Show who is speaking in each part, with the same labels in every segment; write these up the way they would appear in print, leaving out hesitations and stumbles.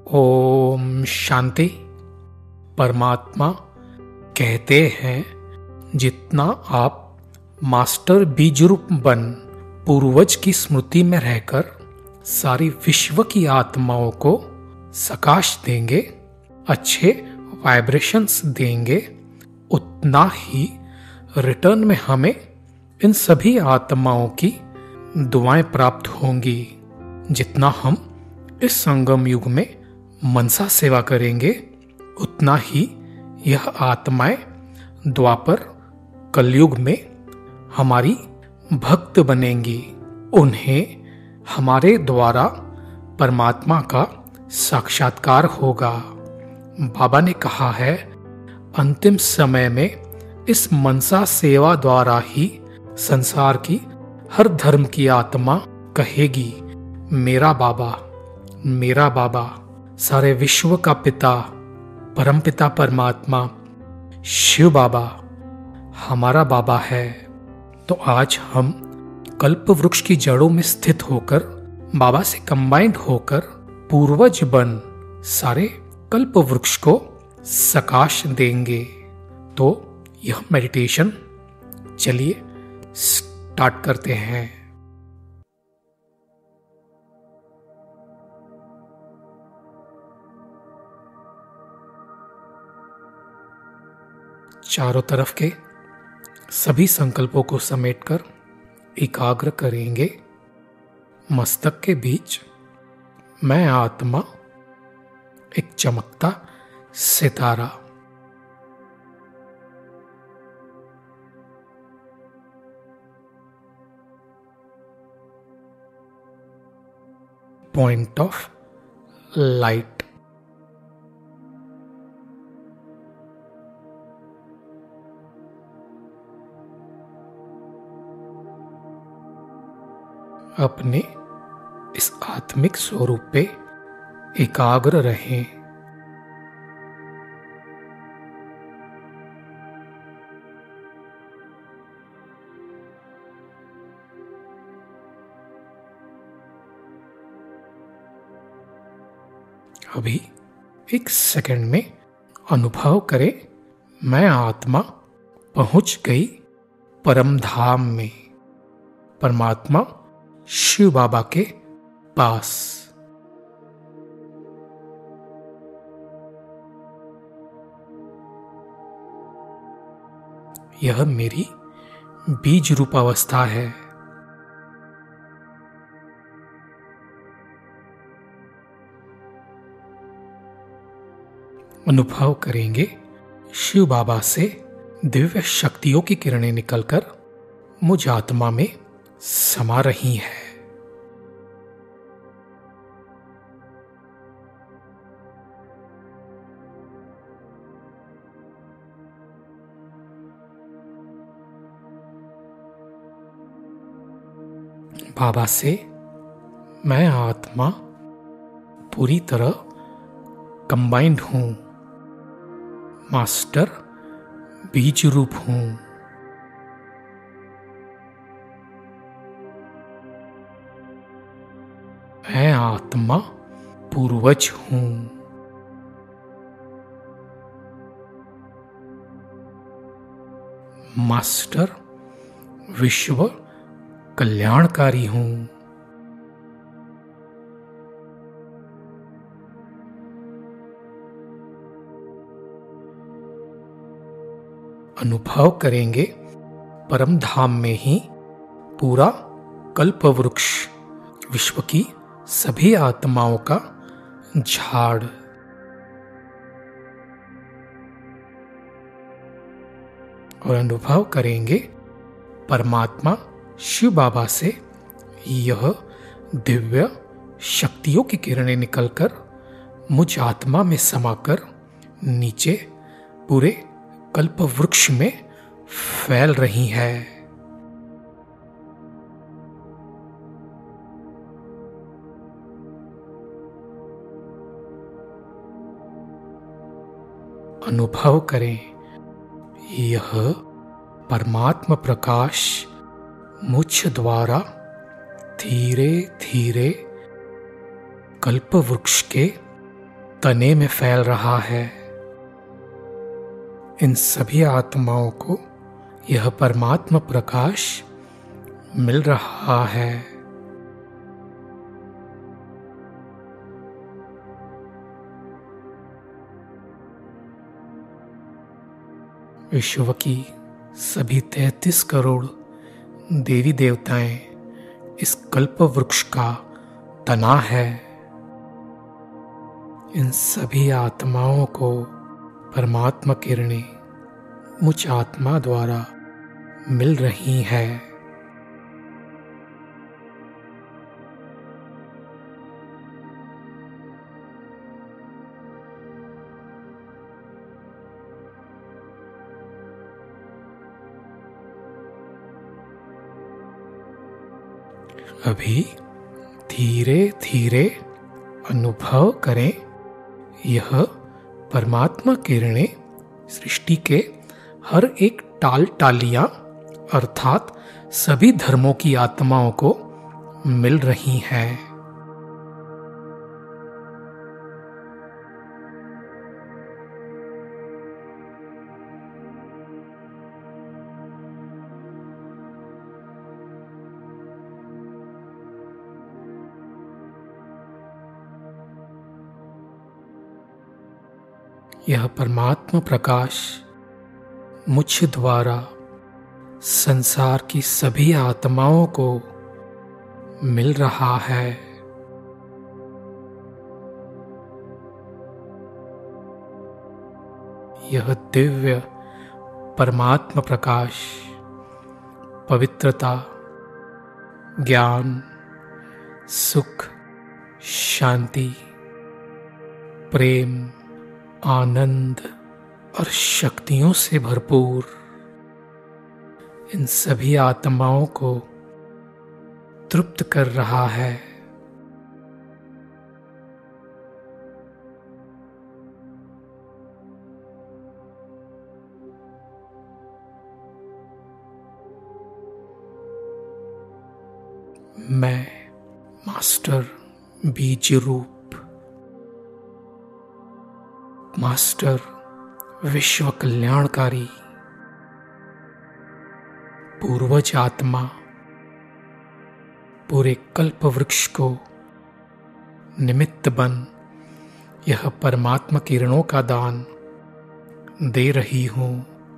Speaker 1: ओम शांति। परमात्मा कहते हैं, जितना आप मास्टर बीज रूप बन पूर्वज की स्मृति में रहकर सारी विश्व की आत्माओं को सकाश देंगे, अच्छे वाइब्रेशंस देंगे, उतना ही रिटर्न में हमें इन सभी आत्माओं की दुआएं प्राप्त होंगी। जितना हम इस संगम युग में मनसा सेवा करेंगे, उतना ही यह आत्माएं द्वापर कलयुग में हमारी भक्त बनेंगी। उन्हें हमारे द्वारा परमात्मा का साक्षात्कार होगा। बाबा ने कहा है, अंतिम समय में इस मनसा सेवा द्वारा ही संसार की हर धर्म की आत्मा कहेगी, मेरा बाबा, मेरा बाबा, सारे विश्व का पिता, परमपिता परमात्मा शिव बाबा हमारा बाबा है। तो आज हम कल्प वृक्ष की जड़ों में स्थित होकर बाबा से कंबाइंड होकर पूर्वज बन सारे कल्प वृक्ष को सकाश देंगे। तो यह मेडिटेशन चलिए स्टार्ट करते हैं। चारों तरफ के सभी संकल्पों को समेटकर एकाग्र करेंगे। मस्तक के बीच मैं आत्मा, एक चमकता सितारा। Point of light. अपने इस आत्मिक स्वरूप पे एकाग्र रहें। अभी एक सेकंड में अनुभव करें, मैं आत्मा पहुंच गई परम धाम में, परमात्मा शिव बाबा के पास। यह मेरी बीज रूप अवस्था है। अनुभव करेंगे, शिव बाबा से दिव्य शक्तियों की किरणें निकलकर मुझ आत्मा में समा रही है। बाबा से मैं आत्मा पूरी तरह कंबाइंड हूं, मास्टर बीज रूप हूं। मैं आत्मा पूर्वज हूं। मास्टर विश्व कल्याणकारी हूं। अनुभव करेंगे, परम धाम में ही पूरा कल्प वृक्ष, विश्व की सभी आत्माओं का झाड़। और अनुभव करेंगे, परमात्मा शिव बाबा से यह दिव्य शक्तियों की किरणें निकलकर मुझ आत्मा में समाकर नीचे पूरे कल्प वृक्ष में फैल रही है। अनुभव करें, यह परमात्मा प्रकाश मुझ द्वारा धीरे धीरे कल्प वृक्ष के तने में फैल रहा है। इन सभी आत्माओं को यह परमात्मा प्रकाश मिल रहा है। विश्व की सभी 33 करोड़ देवी देवताएं इस कल्प वृक्ष का तना है। इन सभी आत्माओं को परमात्मा किरणें मुझ आत्मा द्वारा मिल रही है। अभी धीरे धीरे अनुभव करें, यह परमात्मा किरणें सृष्टि के हर एक टाल टालियां अर्थात सभी धर्मों की आत्माओं को मिल रही हैं। यह परमात्मा प्रकाश मुझ द्वारा संसार की सभी आत्माओं को मिल रहा है। यह दिव्य परमात्मा प्रकाश पवित्रता, ज्ञान, सुख, शांति, प्रेम, आनंद और शक्तियों से भरपूर इन सभी आत्माओं को तृप्त कर रहा है। मैं मास्टर बीज रूप, मास्टर विश्व कल्याणकारी, पूर्वज आत्मा पूरे कल्प वृक्ष को निमित्त बन यह परमात्मा किरणों का दान दे रही हूं।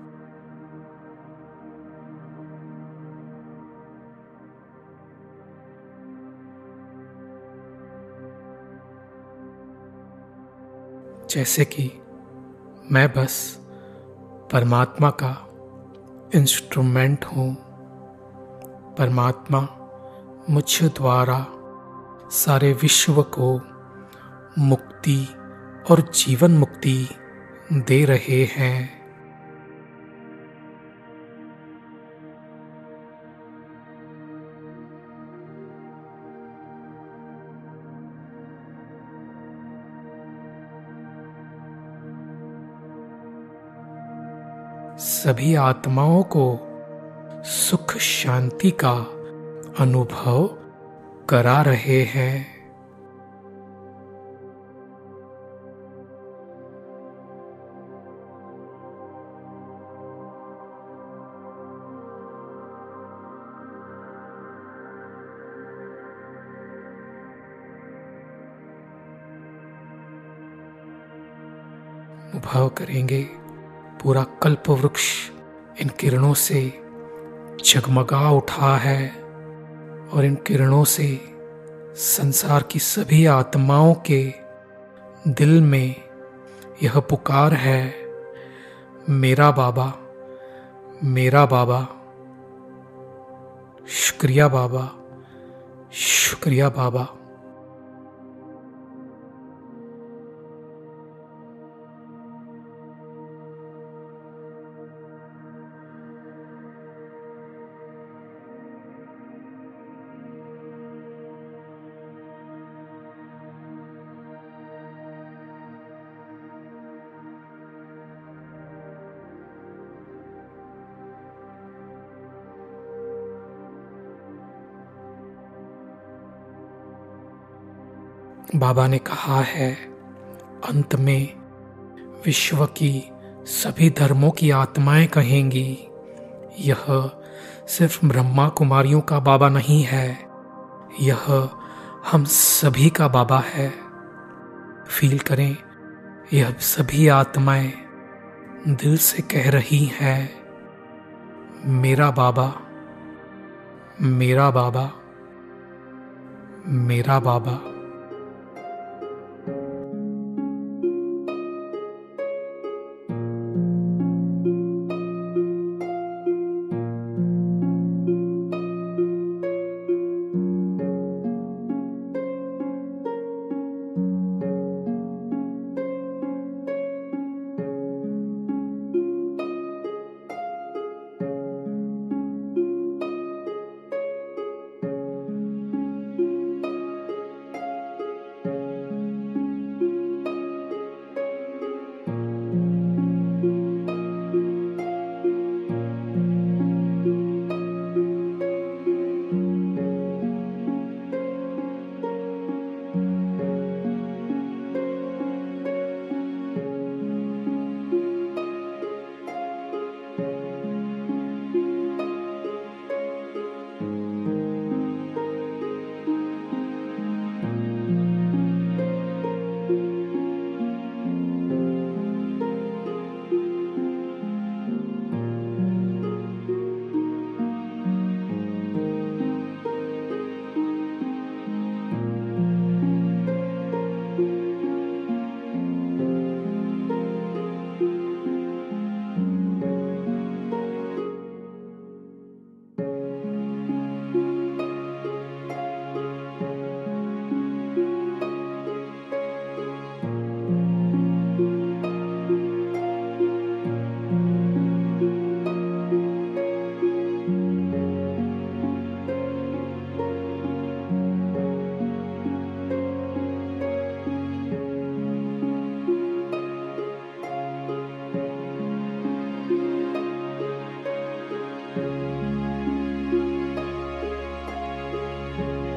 Speaker 1: जैसे कि मैं बस परमात्मा का इंस्ट्रूमेंट हूँ। परमात्मा मुझ द्वारा सारे विश्व को मुक्ति और जीवन मुक्ति दे रहे हैं। सभी आत्माओं को सुख शांति का अनुभव करा रहे हैं। अनुभव करेंगे पूरा कल्प वृक्ष इन किरणों से जगमगा उठा है और इन किरणों से संसार की सभी आत्माओं के दिल में यह पुकार है, मेरा बाबा, मेरा बाबा, शुक्रिया बाबा, शुक्रिया बाबा। बाबा ने कहा है अंत में विश्व की सभी धर्मों की आत्माएं कहेंगी, यह सिर्फ ब्रह्मा कुमारियों का बाबा नहीं है, यह हम सभी का बाबा है। फील करें, यह सभी आत्माएं दिल से कह रही हैं, मेरा बाबा, मेरा बाबा, मेरा बाबा।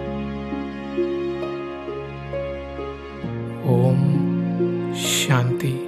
Speaker 1: ओम शांति।